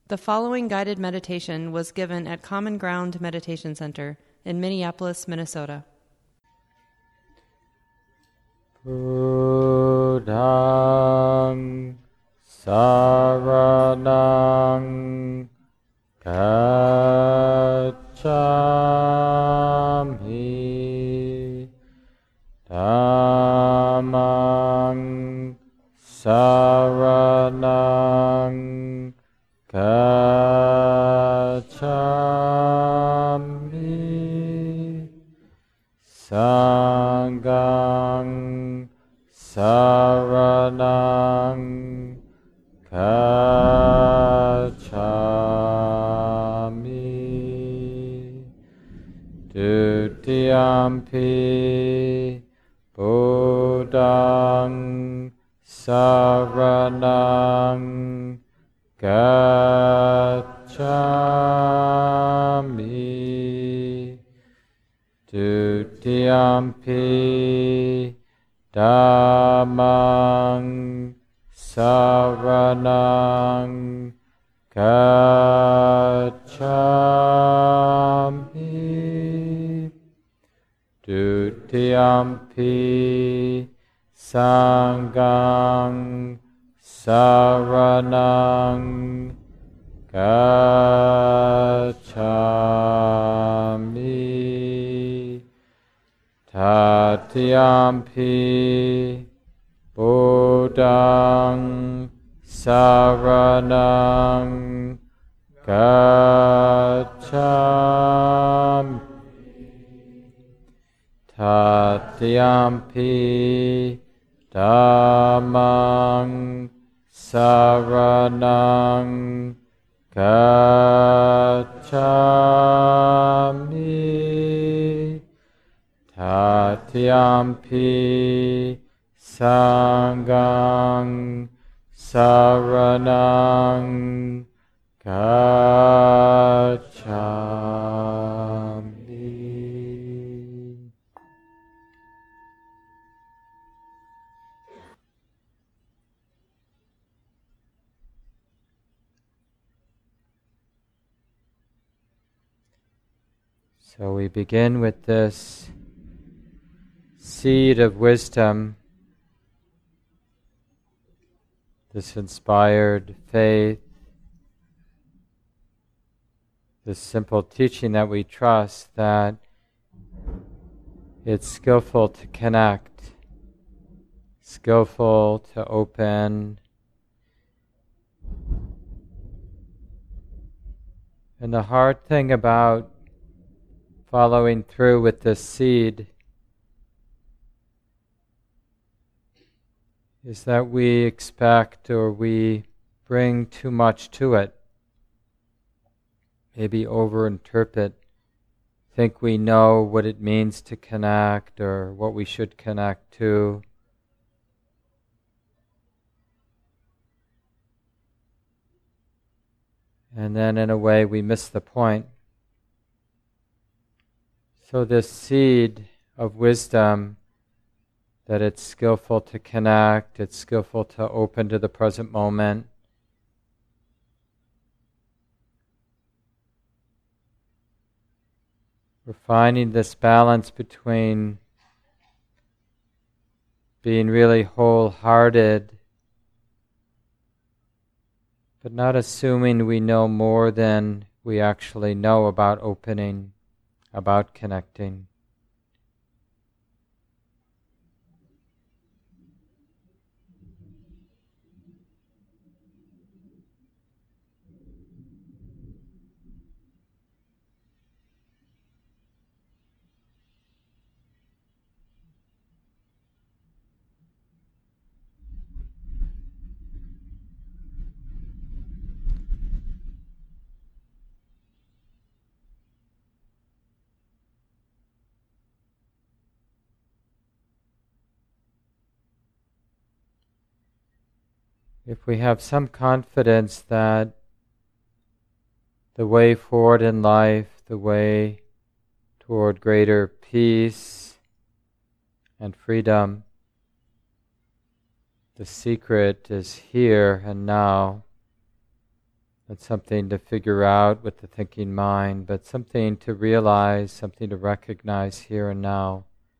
The following guided meditation was given at Common Ground Meditation Center in Minneapolis, Minnesota. Buddhang saranang gacchami, Dhammang saranang gacchami, Sanghang saranang gacchami, Dutiyampi Buddhang saranang gacchami, Dutiyampi Dhammang saranang gacchami, Dutiyampi Sanghang saranang gacchami, Tatiyampi Buddhang saranang gacchami, Tatiyampi Dhammang saranang gacchami, Tatiyampi Sanghang saranang gacchami. So we begin with this seed of wisdom, this inspired faith, this simple teaching that we trust that it's skillful to connect, skillful to open. And the hard thing about following through with this seed is that we expect or we bring too much to it, maybe overinterpret, think we know what it means to connect or what we should connect to. And then in a way we miss the point. So this seed of wisdom, that it's skillful to connect, it's skillful to open to the present moment. We're finding this balance between being really wholehearted, but not assuming we know more than we actually know about opening, about connecting. If we have some confidence that the way forward in life, the way toward greater peace and freedom, the secret is here and now, not something to figure out with the thinking mind, but something to realize, something to recognize here and now.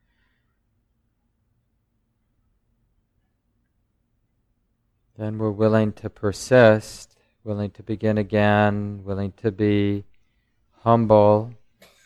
Then we're willing to persist, willing to begin again, willing to be humble,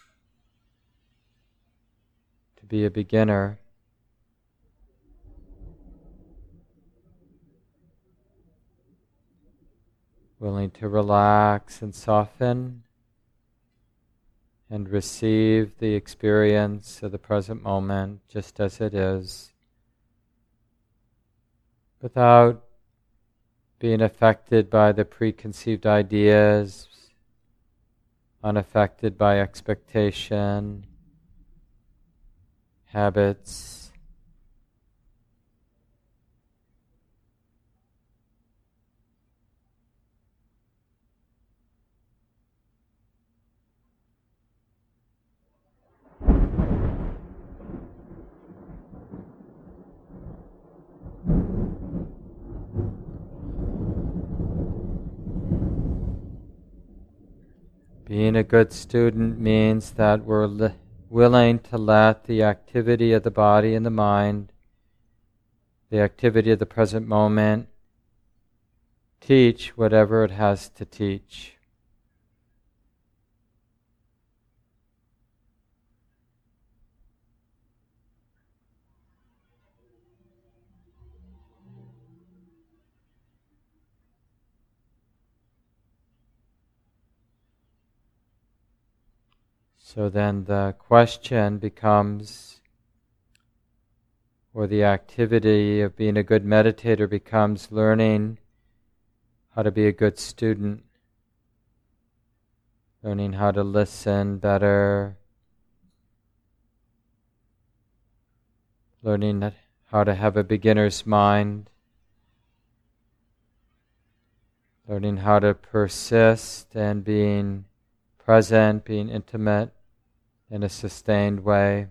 to be a beginner. Willing to relax and soften and receive the experience of the present moment just as it is, without being affected by the preconceived ideas, unaffected by expectation, habits. Being a good student means that we're willing to let the activity of the body and the mind, the activity of the present moment, teach whatever it has to teach. So then the question becomes, or the activity of being a good meditator becomes learning how to be a good student, learning how to listen better, learning how to have a beginner's mind, learning how to persist and being present, being intimate in a sustained way.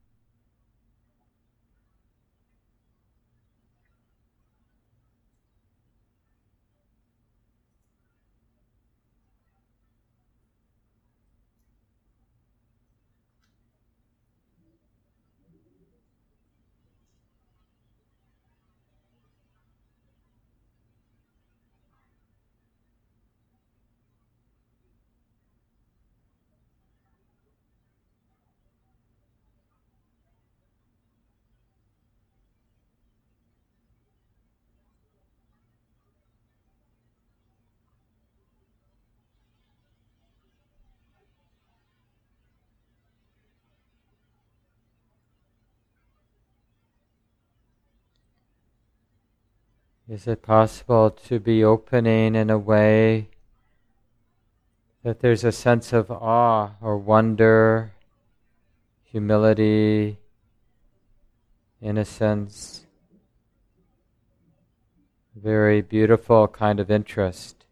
Is it possible to be opening in a way that there's a sense of awe or wonder, humility, innocence, very beautiful kind of interest?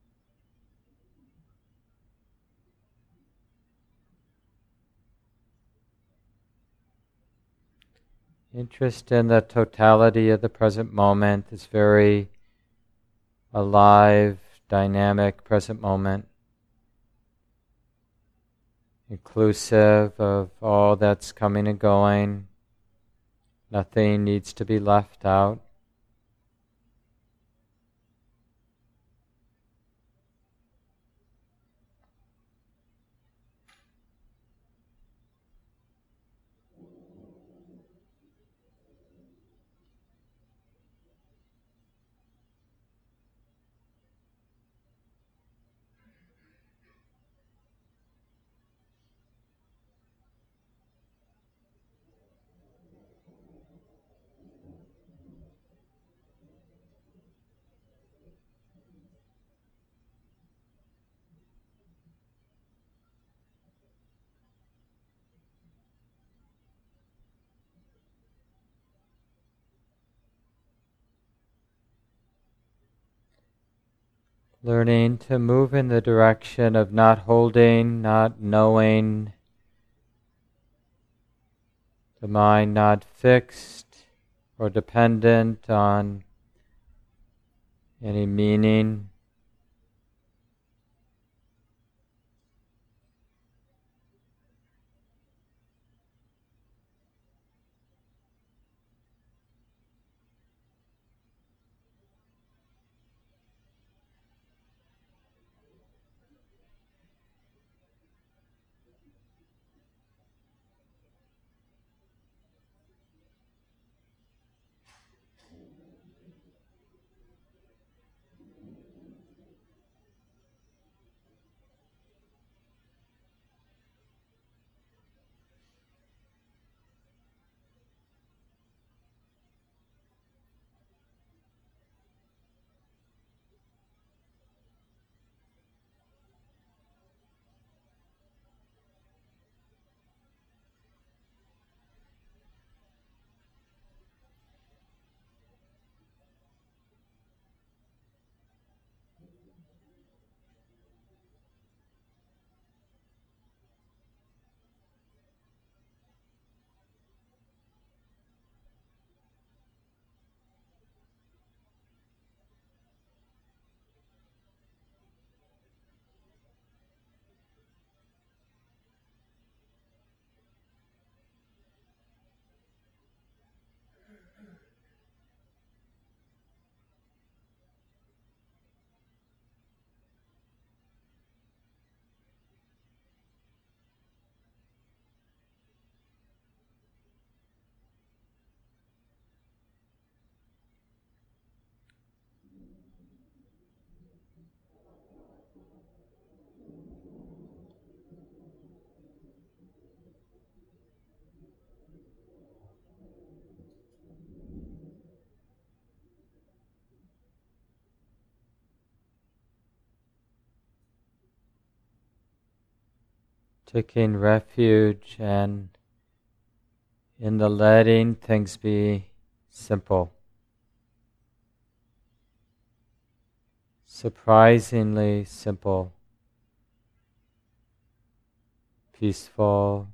Interest in the totality of the present moment, this very alive, dynamic present moment, inclusive of all that's coming and going. Nothing needs to be left out. Learning to move in the direction of not holding, not knowing, the mind not fixed or dependent on any meaning, taking refuge and in the letting things be simple. Surprisingly simple, peaceful,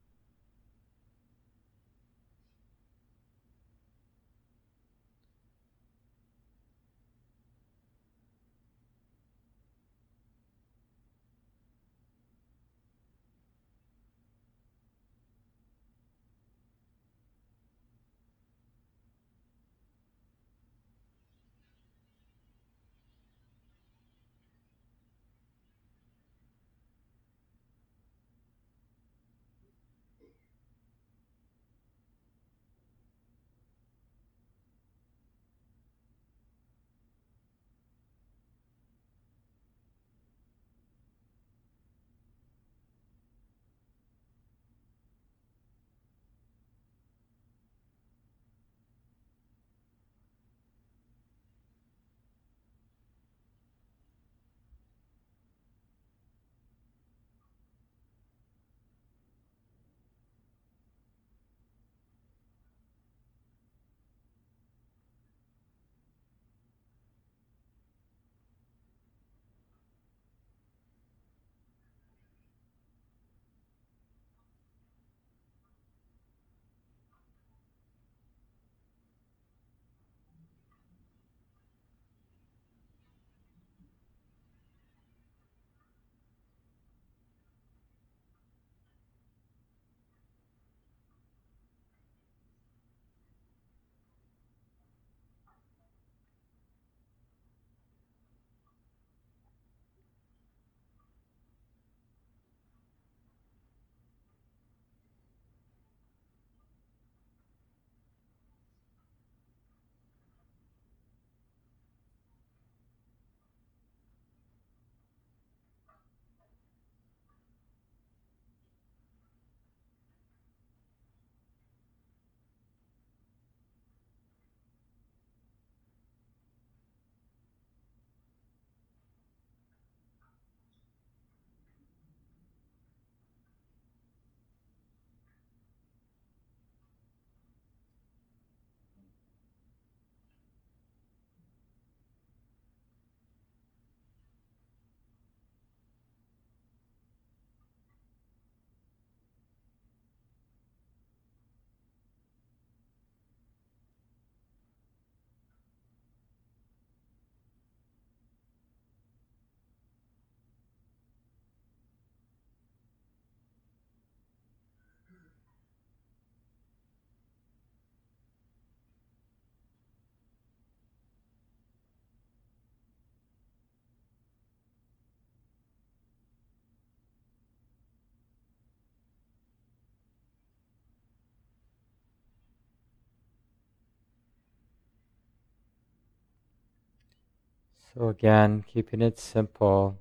So again, keeping it simple,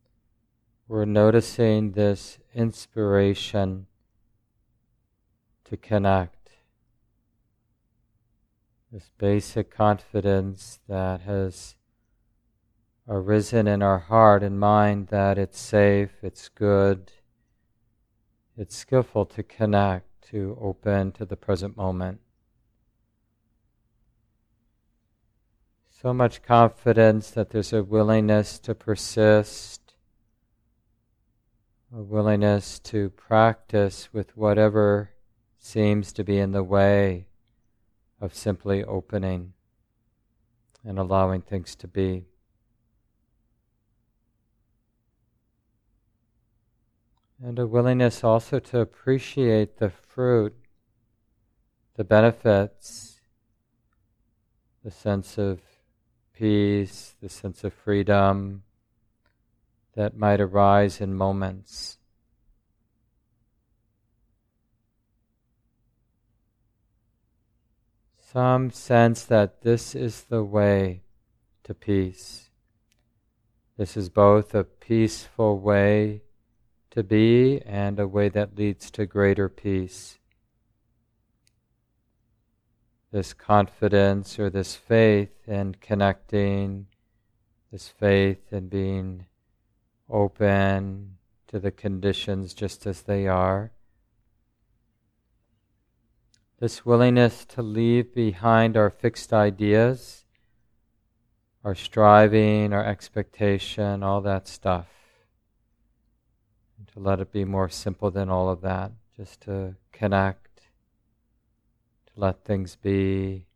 we're noticing this inspiration to connect, this basic confidence that has arisen in our heart and mind that it's safe, it's good, it's skillful to connect, to open to the present moment. So much confidence that there's a willingness to persist, a willingness to practice with whatever seems to be in the way of simply opening and allowing things to be. And a willingness also to appreciate the fruit, the benefits, the sense of peace, the sense of freedom that might arise in moments. Some sense that this is the way to peace. This is both a peaceful way to be and a way that leads to greater peace. This confidence or this faith in connecting, this faith in being open to the conditions just as they are. This willingness to leave behind our fixed ideas, our striving, our expectation, all that stuff. And to let it be more simple than all of that, just to connect, to let things be.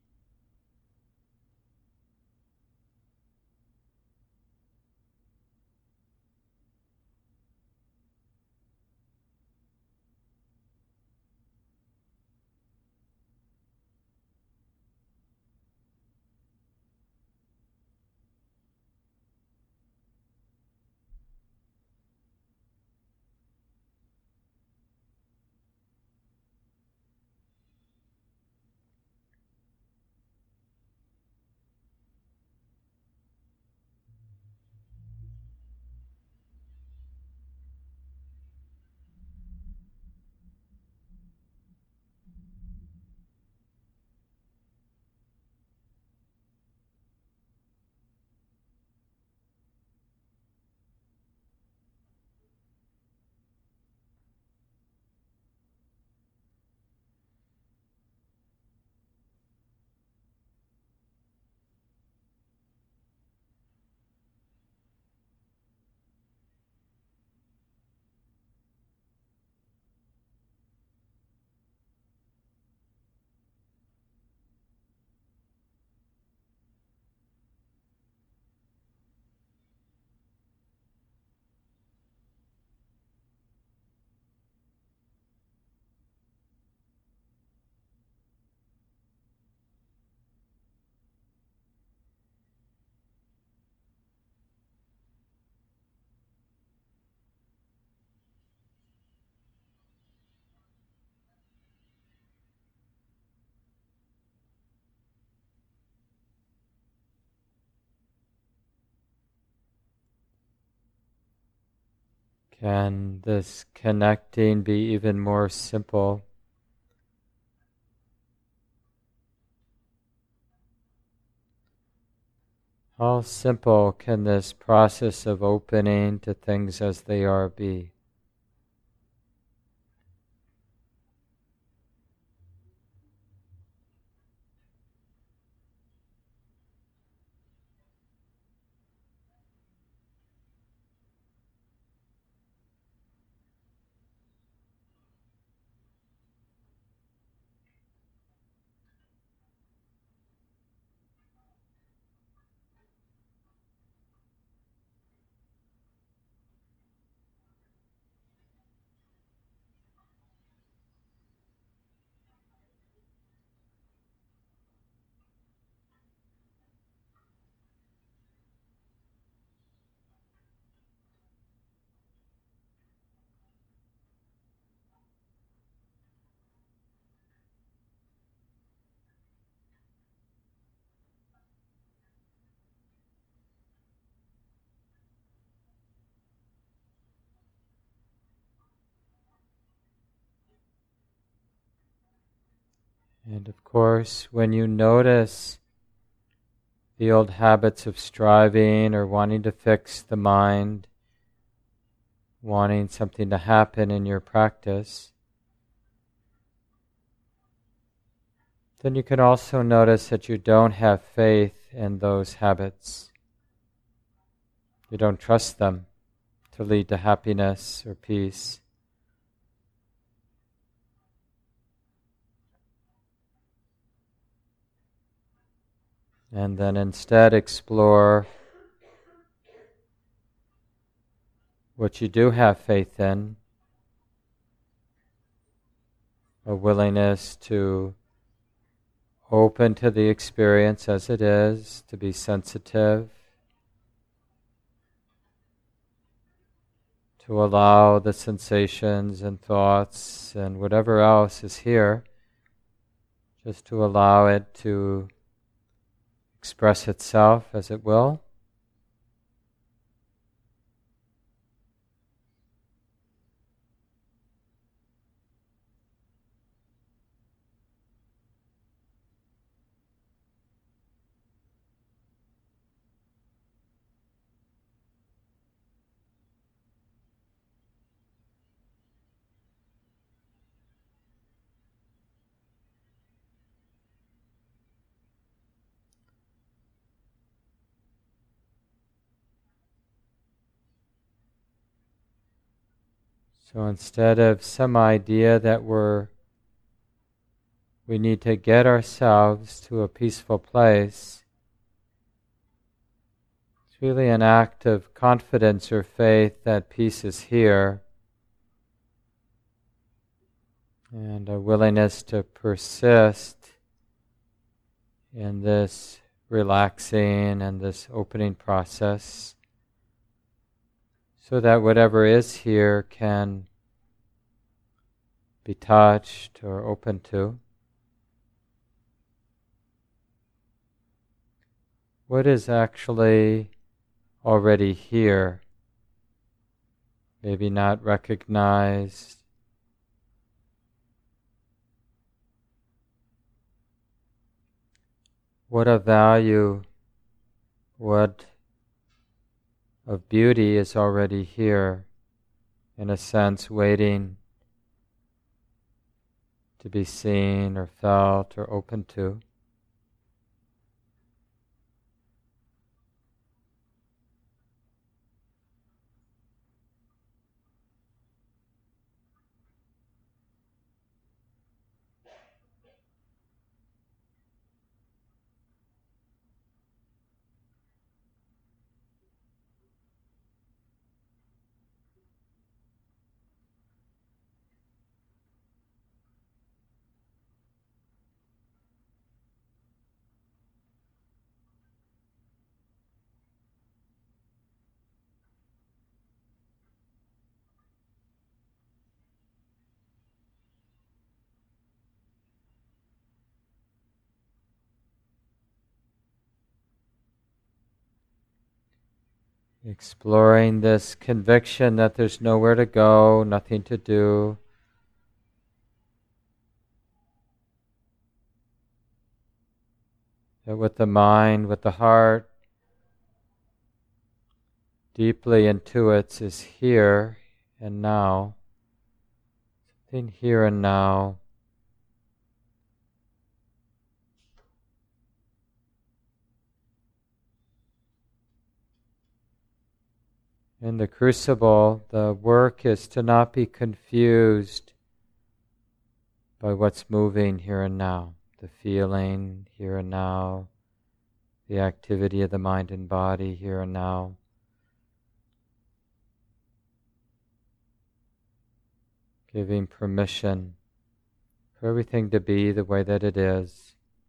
Can this connecting be even more simple? How simple can this process of opening to things as they are be? And of course, when you notice the old habits of striving or wanting to fix the mind, wanting something to happen in your practice, then you can also notice that you don't have faith in those habits. You don't trust them to lead to happiness or peace. And then instead explore what you do have faith in, a willingness to open to the experience as it is, to be sensitive, to allow the sensations and thoughts and whatever else is here, just to allow it to express itself as it will. So instead of some idea that we need to get ourselves to a peaceful place, it's really an act of confidence or faith that peace is here, and a willingness to persist in this relaxing and this opening process, so that whatever is here can be touched or open to. What is actually already here, maybe not recognized? What of value, what of beauty is already here, in a sense waiting to be seen or felt or open to? Exploring this conviction that there's nowhere to go, nothing to do. That with the mind, with the heart, deeply intuits is here and now. Something here and now. In the crucible, the work is to not be confused by what's moving here and now, the feeling here and now, the activity of the mind and body here and now. Giving permission for everything to be the way that it is.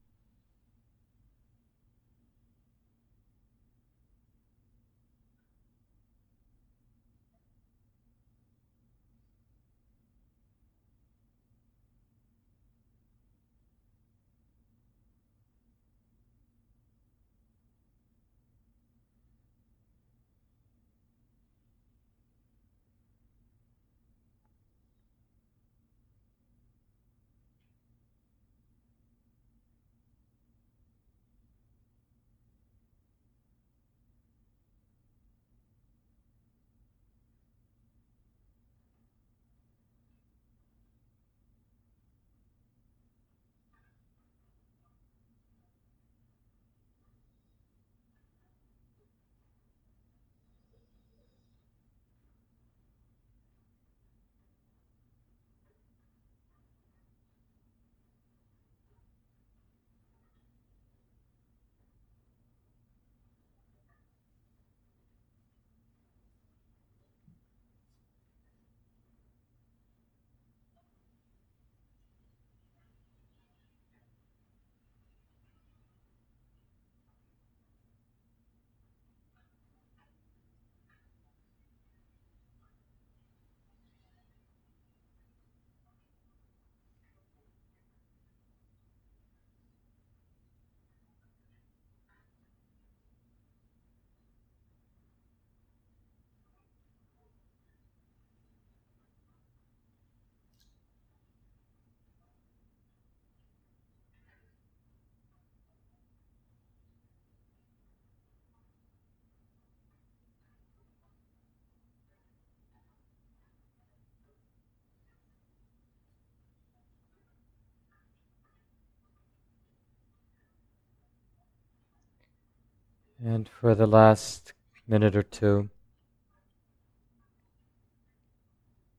And for the last minute or two,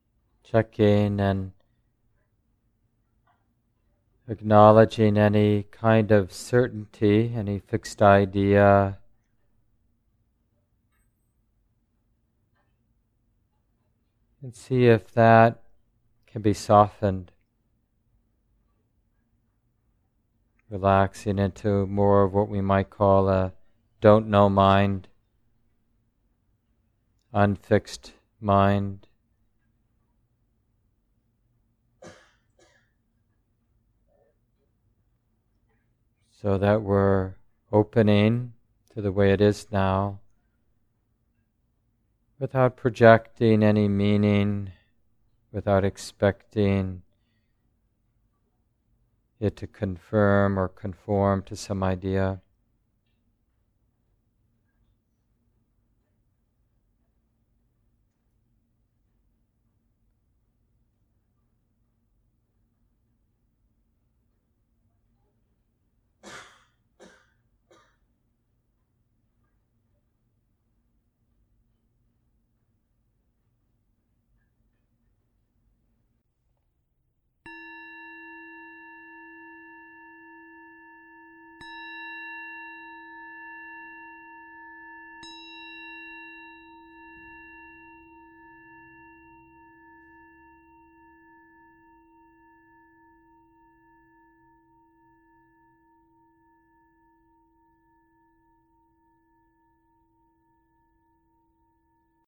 checking and acknowledging any kind of certainty, any fixed idea, and see if that can be softened, relaxing into more of what we might call a don't know mind, unfixed mind. So that we're opening to the way it is now, without projecting any meaning, without expecting it to confirm or conform to some idea.